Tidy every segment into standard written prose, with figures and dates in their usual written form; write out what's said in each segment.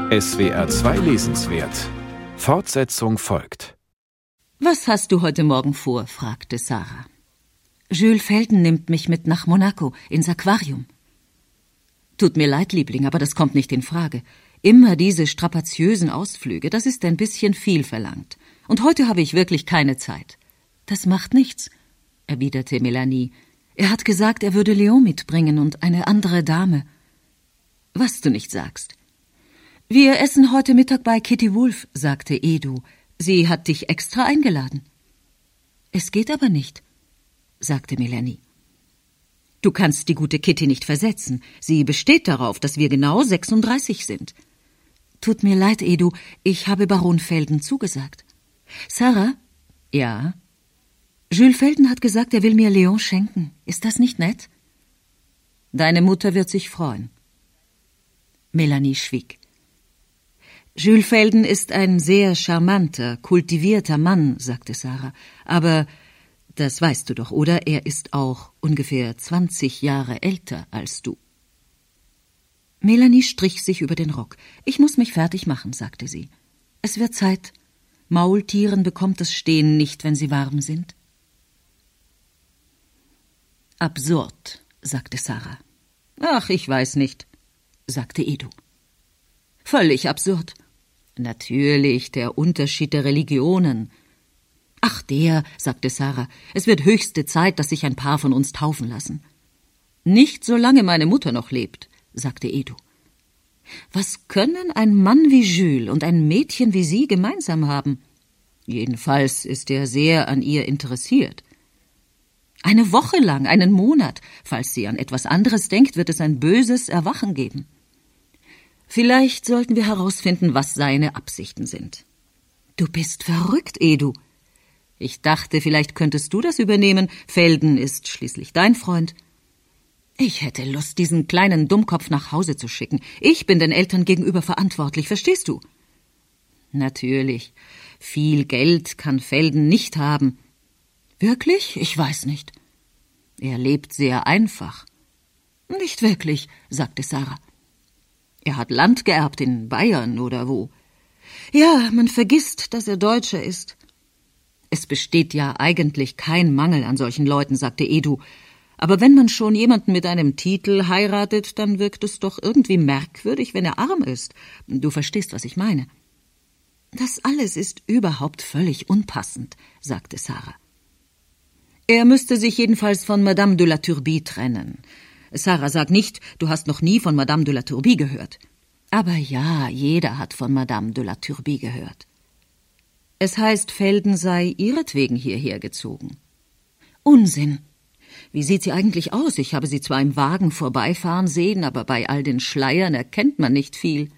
SWR2 Lesenswert. Fortsetzung folgt. »Was hast du heute Morgen vor?« fragte Sarah. »Jules Felden nimmt mich mit nach Monaco, ins Aquarium.« »Tut mir leid, Liebling, aber das kommt nicht in Frage. Immer diese strapaziösen Ausflüge, das ist ein bisschen viel verlangt. Und heute habe ich wirklich keine Zeit.« »Das macht nichts«, erwiderte Melanie. »Er hat gesagt, er würde Léon mitbringen und eine andere Dame.« »Was du nicht sagst.« »Wir essen heute Mittag bei Kitty Wolf«, sagte Edu. »Sie hat dich extra eingeladen.« »Es geht aber nicht«, sagte Melanie. »Du kannst die gute Kitty nicht versetzen. Sie besteht darauf, dass wir genau 36 sind.« »Tut mir leid, Edu, ich habe Baron Felden zugesagt.« »Sarah?« »Ja?« »Jules Felden hat gesagt, er will mir Léon schenken. Ist das nicht nett?« »Deine Mutter wird sich freuen.« Melanie schwieg. »Jules Felden ist ein sehr charmanter, kultivierter Mann«, sagte Sarah. »Aber, das weißt du doch, oder? Er ist auch ungefähr 20 Jahre älter als du.« Melanie strich sich über den Rock. »Ich muss mich fertig machen«, sagte sie. »Es wird Zeit. Maultieren bekommt das Stehen nicht, wenn sie warm sind.« »Absurd«, sagte Sarah. »Ach, ich weiß nicht«, sagte Edu. »Völlig absurd. Natürlich, der Unterschied der Religionen.« »Ach, sagte Sarah, es wird höchste Zeit, dass sich ein Paar von uns taufen lassen.« »Nicht solange meine Mutter noch lebt«, sagte Edu. »Was können ein Mann wie Jules und ein Mädchen wie Sie gemeinsam haben? Jedenfalls ist er sehr an ihr interessiert. Eine Woche lang, einen Monat. Falls sie an etwas anderes denkt, wird es ein böses Erwachen geben. Vielleicht sollten wir herausfinden, was seine Absichten sind.« »Du bist verrückt, Edu.« »Ich dachte, vielleicht könntest du das übernehmen. Felden ist schließlich dein Freund.« »Ich hätte Lust, diesen kleinen Dummkopf nach Hause zu schicken. Ich bin den Eltern gegenüber verantwortlich, verstehst du?« »Natürlich. Viel Geld kann Felden nicht haben.« »Wirklich? Ich weiß nicht.« »Er lebt sehr einfach.« »Nicht wirklich«, sagte Sarah. »Er hat Land geerbt in Bayern oder wo.« »Ja, man vergisst, dass er Deutscher ist.« »Es besteht ja eigentlich kein Mangel an solchen Leuten«, sagte Edu. »Aber wenn man schon jemanden mit einem Titel heiratet, dann wirkt es doch irgendwie merkwürdig, wenn er arm ist. Du verstehst, was ich meine.« »Das alles ist überhaupt völlig unpassend«, sagte Sarah. »Er müsste sich jedenfalls von Madame de la Turbie trennen. Sarah, sag nicht, du hast noch nie von Madame de la Turbie gehört.« »Aber ja, jeder hat von Madame de la Turbie gehört.« »Es heißt, Felden sei ihretwegen hierher gezogen.« »Unsinn. Wie sieht sie eigentlich aus? Ich habe sie zwar im Wagen vorbeifahren sehen, aber bei all den Schleiern erkennt man nicht viel.«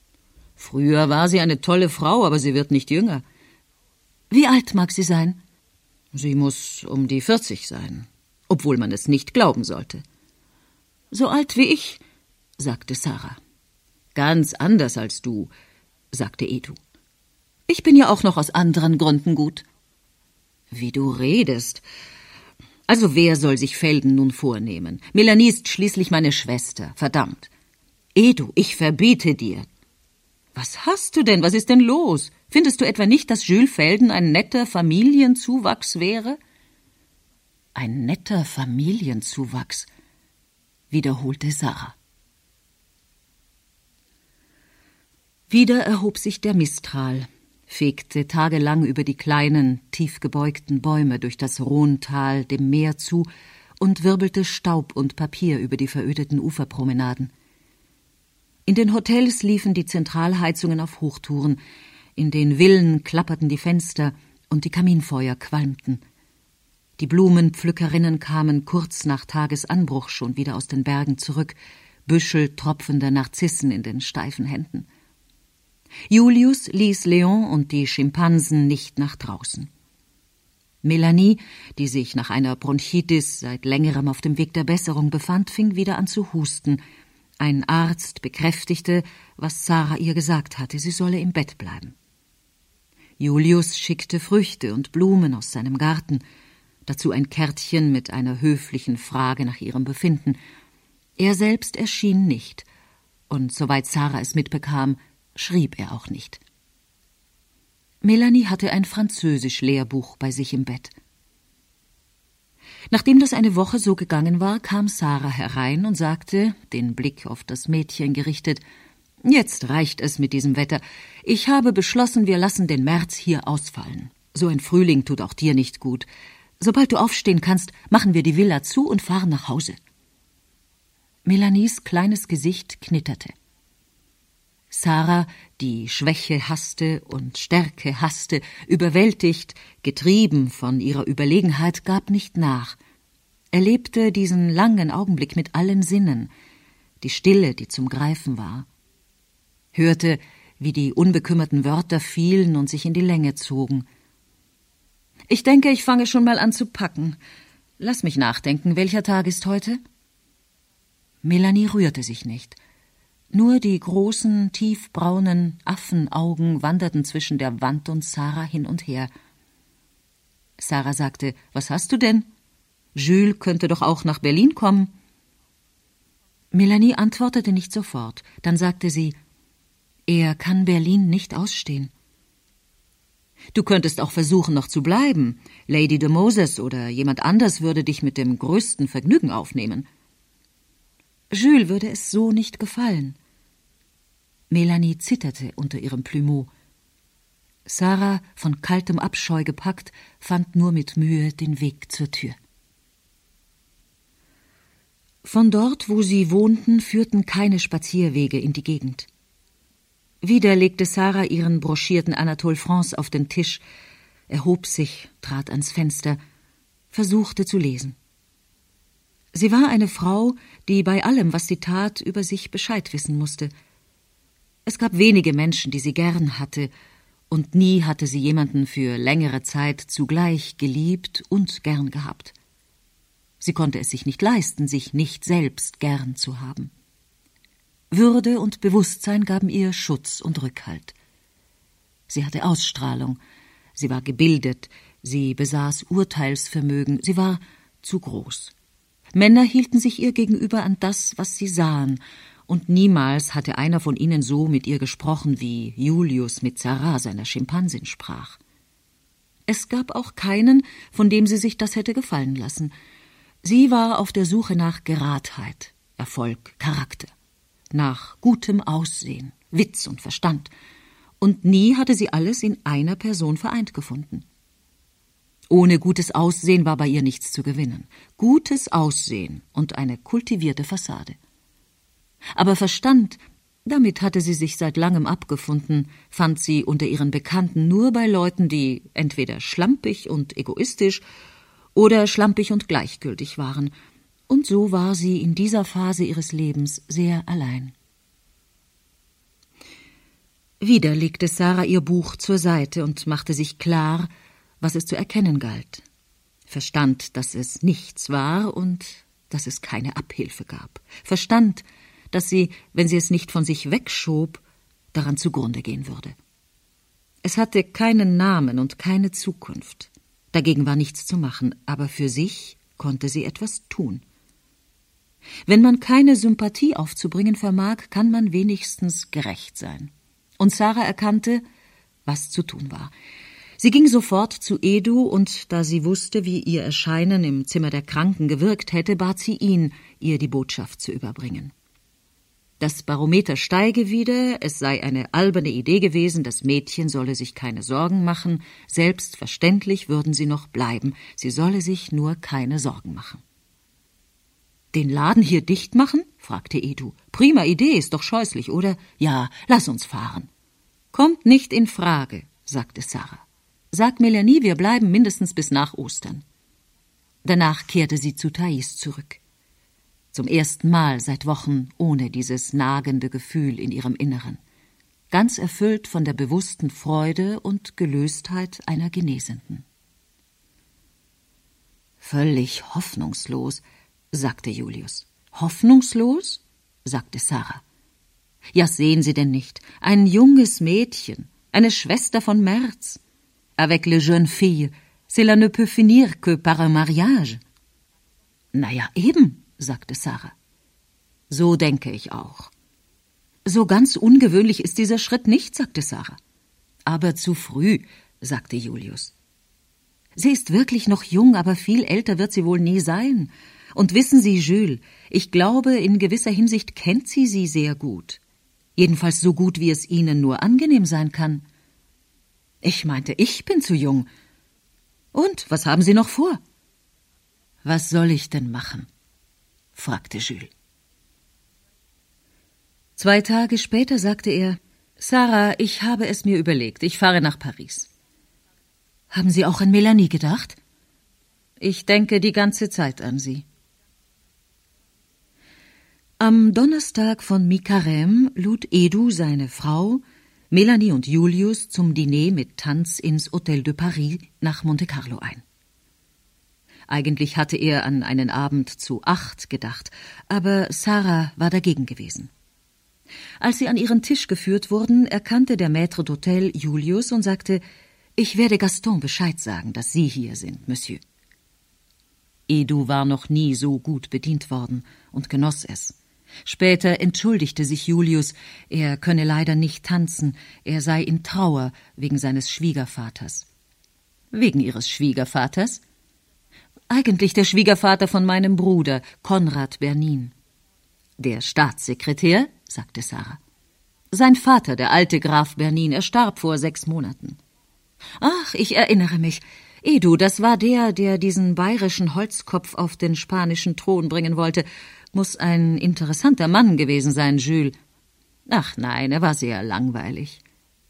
»Früher war sie eine tolle Frau, aber sie wird nicht jünger.« »Wie alt mag sie sein?« »Sie muss um die 40 sein, obwohl man es nicht glauben sollte.« »So alt wie ich«, sagte Sarah. »Ganz anders als du«, sagte Edu. »Ich bin ja auch noch aus anderen Gründen gut.« »Wie du redest. Also wer soll sich Felden nun vornehmen? Melanie ist schließlich meine Schwester, verdammt. Edu, ich verbiete dir.« »Was hast du denn? Was ist denn los? Findest du etwa nicht, dass Jules Felden ein netter Familienzuwachs wäre?« »Ein netter Familienzuwachs«, wiederholte Sarah. Wieder erhob sich der Mistral, fegte tagelang über die kleinen, tief gebeugten Bäume durch das Rhônetal dem Meer zu und wirbelte Staub und Papier über die verödeten Uferpromenaden. In den Hotels liefen die Zentralheizungen auf Hochtouren, in den Villen klapperten die Fenster und die Kaminfeuer qualmten. Die Blumenpflückerinnen kamen kurz nach Tagesanbruch schon wieder aus den Bergen zurück, Büschel tropfender Narzissen in den steifen Händen. Julius ließ Léon und die Schimpansen nicht nach draußen. Melanie, die sich nach einer Bronchitis seit längerem auf dem Weg der Besserung befand, fing wieder an zu husten. Ein Arzt bekräftigte, was Sarah ihr gesagt hatte, sie solle im Bett bleiben. Julius schickte Früchte und Blumen aus seinem Garten, dazu ein Kärtchen mit einer höflichen Frage nach ihrem Befinden. Er selbst erschien nicht, und soweit Sarah es mitbekam, schrieb er auch nicht. Melanie hatte ein Französisch-Lehrbuch bei sich im Bett. Nachdem das eine Woche so gegangen war, kam Sarah herein und sagte, den Blick auf das Mädchen gerichtet, »Jetzt reicht es mit diesem Wetter. Ich habe beschlossen, wir lassen den März hier ausfallen. So ein Frühling tut auch dir nicht gut. Sobald du aufstehen kannst, machen wir die Villa zu und fahren nach Hause.« Melanies kleines Gesicht knitterte. Sarah, die Schwäche hasste und Stärke hasste, überwältigt, getrieben von ihrer Überlegenheit, gab nicht nach. Erlebte diesen langen Augenblick mit allen Sinnen, die Stille, die zum Greifen war. Hörte, wie die unbekümmerten Wörter fielen und sich in die Länge zogen. »Ich denke, ich fange schon mal an zu packen. Lass mich nachdenken, welcher Tag ist heute?« Melanie rührte sich nicht. Nur die großen, tiefbraunen Affenaugen wanderten zwischen der Wand und Sarah hin und her. Sarah sagte, »Was hast du denn? Jules könnte doch auch nach Berlin kommen.« Melanie antwortete nicht sofort. Dann sagte sie, »Er kann Berlin nicht ausstehen.« »Du könntest auch versuchen, noch zu bleiben. Lady de Moses oder jemand anders würde dich mit dem größten Vergnügen aufnehmen.« Jules würde es so nicht gefallen. Melanie zitterte unter ihrem Plumeau. Sarah, von kaltem Abscheu gepackt, fand nur mit Mühe den Weg zur Tür. Von dort, wo sie wohnten, führten keine Spazierwege in die Gegend. Wieder legte Sarah ihren broschierten Anatole France auf den Tisch, erhob sich, trat ans Fenster, versuchte zu lesen. Sie war eine Frau, die bei allem, was sie tat, über sich Bescheid wissen musste. Es gab wenige Menschen, die sie gern hatte, und nie hatte sie jemanden für längere Zeit zugleich geliebt und gern gehabt. Sie konnte es sich nicht leisten, sich nicht selbst gern zu haben. Würde und Bewusstsein gaben ihr Schutz und Rückhalt. Sie hatte Ausstrahlung, sie war gebildet, sie besaß Urteilsvermögen, sie war zu groß. Männer hielten sich ihr gegenüber an das, was sie sahen, und niemals hatte einer von ihnen so mit ihr gesprochen, wie Julius mit Sarah, seiner Schimpansin, sprach. Es gab auch keinen, von dem sie sich das hätte gefallen lassen. Sie war auf der Suche nach Geradheit, Erfolg, Charakter, nach gutem Aussehen, Witz und Verstand, und nie hatte sie alles in einer Person vereint gefunden. Ohne gutes Aussehen war bei ihr nichts zu gewinnen. Gutes Aussehen und eine kultivierte Fassade. Aber Verstand, damit hatte sie sich seit langem abgefunden, fand sie unter ihren Bekannten nur bei Leuten, die entweder schlampig und egoistisch oder schlampig und gleichgültig waren. Und so war sie in dieser Phase ihres Lebens sehr allein. Wieder legte Sarah ihr Buch zur Seite und machte sich klar, was es zu erkennen galt, verstand, dass es nichts war und dass es keine Abhilfe gab, verstand, dass sie, wenn sie es nicht von sich wegschob, daran zugrunde gehen würde. Es hatte keinen Namen und keine Zukunft, dagegen war nichts zu machen, aber für sich konnte sie etwas tun. Wenn man keine Sympathie aufzubringen vermag, kann man wenigstens gerecht sein. Und Sarah erkannte, was zu tun war. Sie ging sofort zu Edu, und da sie wusste, wie ihr Erscheinen im Zimmer der Kranken gewirkt hätte, bat sie ihn, ihr die Botschaft zu überbringen. Das Barometer steige wieder, es sei eine alberne Idee gewesen, das Mädchen solle sich keine Sorgen machen, selbstverständlich würden sie noch bleiben, sie solle sich nur keine Sorgen machen. »Den Laden hier dicht machen?« fragte Edu. »Prima Idee, ist doch scheußlich, oder? Ja, lass uns fahren.« »Kommt nicht in Frage«, sagte Sarah. »Sag Melanie, wir bleiben mindestens bis nach Ostern.« Danach kehrte sie zu Thais zurück. Zum ersten Mal seit Wochen ohne dieses nagende Gefühl in ihrem Inneren. Ganz erfüllt von der bewussten Freude und Gelöstheit einer Genesenden. »Völlig hoffnungslos«, sagte Julius. »Hoffnungslos?« sagte Sarah. »Ja, sehen Sie denn nicht, ein junges Mädchen, eine Schwester von März. Avec les jeunes filles, cela ne peut finir que par un mariage.« »Na ja, eben«, sagte Sarah. »So denke ich auch. »So ganz ungewöhnlich ist dieser Schritt nicht«, sagte Sarah. »Aber zu früh«, sagte Julius. »Sie ist wirklich noch jung, aber viel älter wird sie wohl nie sein. Und wissen Sie, Jules, ich glaube, in gewisser Hinsicht kennt sie sehr gut. Jedenfalls so gut, wie es Ihnen nur angenehm sein kann.« »Ich meinte, ich bin zu jung. Und, was haben Sie noch vor?« »Was soll ich denn machen?« fragte Jules. 2 Tage später sagte er, »Sarah, ich habe es mir überlegt, ich fahre nach Paris.« »Haben Sie auch an Melanie gedacht?« »Ich denke die ganze Zeit an sie.« Am Donnerstag von Mi-Carême lud Edu seine Frau, Melanie und Julius zum Diner mit Tanz ins Hôtel de Paris nach Monte Carlo ein. Eigentlich hatte er an einen Abend zu 8 gedacht, aber Sarah war dagegen gewesen. Als sie an ihren Tisch geführt wurden, erkannte der Maître d'Hôtel Julius und sagte, »Ich werde Gaston Bescheid sagen, dass Sie hier sind, Monsieur.« Edu war noch nie so gut bedient worden und genoss es. Später entschuldigte sich Julius, er könne leider nicht tanzen, er sei in Trauer wegen seines Schwiegervaters. »Wegen Ihres Schwiegervaters?« »Eigentlich der Schwiegervater von meinem Bruder, Konrad Bernin.« »Der Staatssekretär?« sagte Sarah. »Sein Vater, der alte Graf Bernin, er starb vor 6 Monaten.« »Ach, ich erinnere mich. Edu, das war der diesen bayerischen Holzkopf auf den spanischen Thron bringen wollte. Muss ein interessanter Mann gewesen sein, Jules.« »Ach nein, er war sehr langweilig.«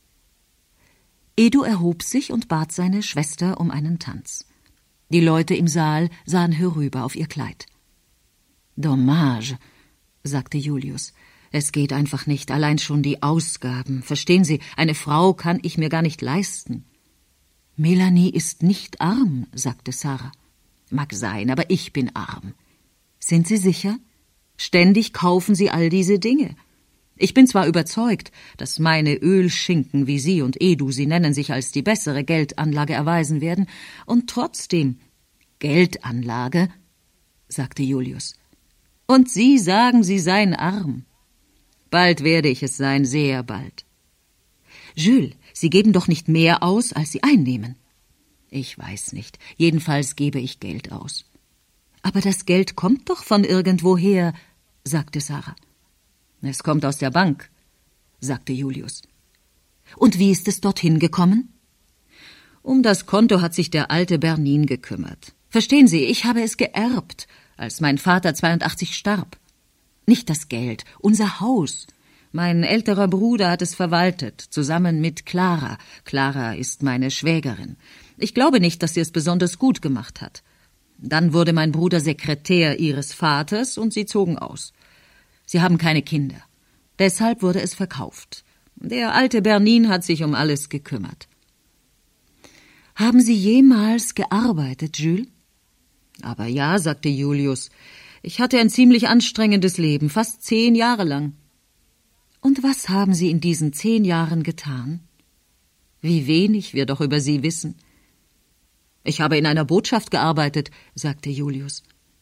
Edu erhob sich und bat seine Schwester um einen Tanz. Die Leute im Saal sahen herüber auf ihr Kleid. »Dommage«, sagte Julius. »Es geht einfach nicht, allein schon die Ausgaben. Verstehen Sie, eine Frau kann ich mir gar nicht leisten.« »Melanie ist nicht arm«, sagte Sarah. »Mag sein, aber ich bin arm.« »Sind Sie sicher? Ständig kaufen Sie all diese Dinge. Ich bin zwar überzeugt, dass meine Ölschinken, wie Sie und Edu sie nennen, sich als die bessere Geldanlage erweisen werden, und trotzdem...« »Geldanlage«, sagte Julius. »Und Sie sagen, Sie seien arm. Bald werde ich es sein, sehr bald.« »Jules, Sie geben doch nicht mehr aus, als Sie einnehmen.« »Ich weiß nicht. Jedenfalls gebe ich Geld aus.« »Aber das Geld kommt doch von irgendwoher«, sagte Sarah. »Es kommt aus der Bank«, sagte Julius. »Und wie ist es dorthin gekommen?« »Um das Konto hat sich der alte Bernin gekümmert. Verstehen Sie, ich habe es geerbt, als mein Vater 82 starb. Nicht das Geld, unser Haus. Mein älterer Bruder hat es verwaltet, zusammen mit Clara. Clara ist meine Schwägerin. Ich glaube nicht, dass sie es besonders gut gemacht hat. Dann wurde mein Bruder Sekretär ihres Vaters und sie zogen aus. Sie haben keine Kinder. Deshalb wurde es verkauft. Der alte Bernin hat sich um alles gekümmert.« »Haben Sie jemals gearbeitet, Jules?« »Aber ja«, sagte Julius. »Ich hatte ein ziemlich anstrengendes Leben, fast 10 Jahre lang.« »Und was haben Sie in diesen 10 Jahren getan?« »Wie wenig wir doch über Sie wissen.« »Ich habe in einer Botschaft gearbeitet«, sagte Julius.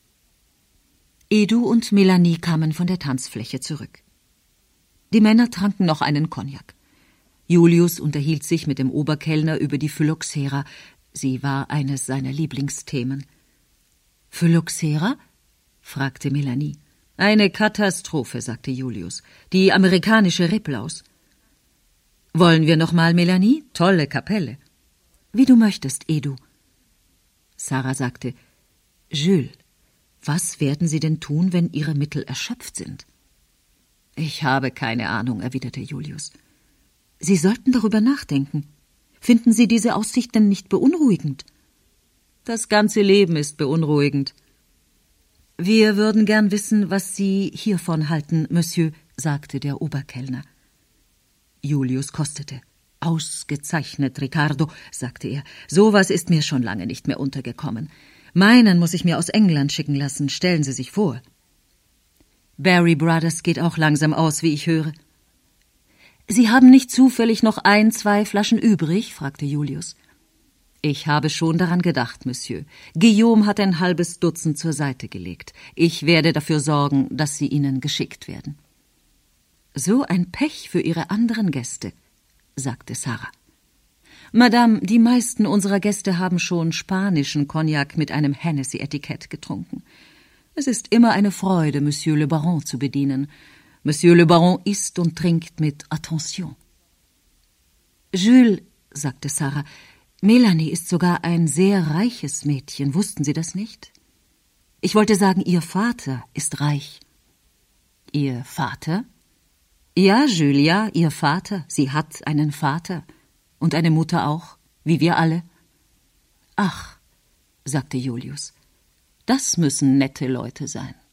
Edu und Melanie kamen von der Tanzfläche zurück. Die Männer tranken noch einen Cognac. Julius unterhielt sich mit dem Oberkellner über die Phylloxera. Sie war eines seiner Lieblingsthemen. »Phylloxera?« fragte Melanie. »Eine Katastrophe«, sagte Julius. »Die amerikanische Reblaus.« »Wollen wir noch mal, Melanie? Tolle Kapelle.« »Wie du möchtest, Edu.« Sarah sagte, »Jules, was werden Sie denn tun, wenn Ihre Mittel erschöpft sind?« »Ich habe keine Ahnung«, erwiderte Julius. »Sie sollten darüber nachdenken. Finden Sie diese Aussicht denn nicht beunruhigend?« »Das ganze Leben ist beunruhigend.« »Wir würden gern wissen, was Sie hiervon halten, Monsieur«, sagte der Oberkellner. Julius kostete. »Ausgezeichnet, Riccardo«, sagte er. »Sowas ist mir schon lange nicht mehr untergekommen. Meinen muss ich mir aus England schicken lassen, stellen Sie sich vor.« »Barry Brothers geht auch langsam aus, wie ich höre.« »Sie haben nicht zufällig noch 1, 2 Flaschen übrig?« fragte Julius. »Ich habe schon daran gedacht, Monsieur. Guillaume hat ein halbes Dutzend zur Seite gelegt. Ich werde dafür sorgen, dass sie Ihnen geschickt werden.« So ein Pech für Ihre anderen Gäste, sagte Sarah. Madame, die meisten unserer Gäste haben schon spanischen Cognac mit einem Hennessy-Etikett getrunken. Es ist immer eine Freude, Monsieur le Baron zu bedienen. Monsieur le Baron isst und trinkt mit Attention. Jules, sagte Sarah, Melanie ist sogar ein sehr reiches Mädchen. Wussten Sie das nicht? Ich wollte sagen, Ihr Vater ist reich. Ihr Vater? Ja, Jules, ja, Ihr Vater. Sie hat einen Vater. Und eine Mutter auch, wie wir alle. Ach, sagte Julius, das müssen nette Leute sein.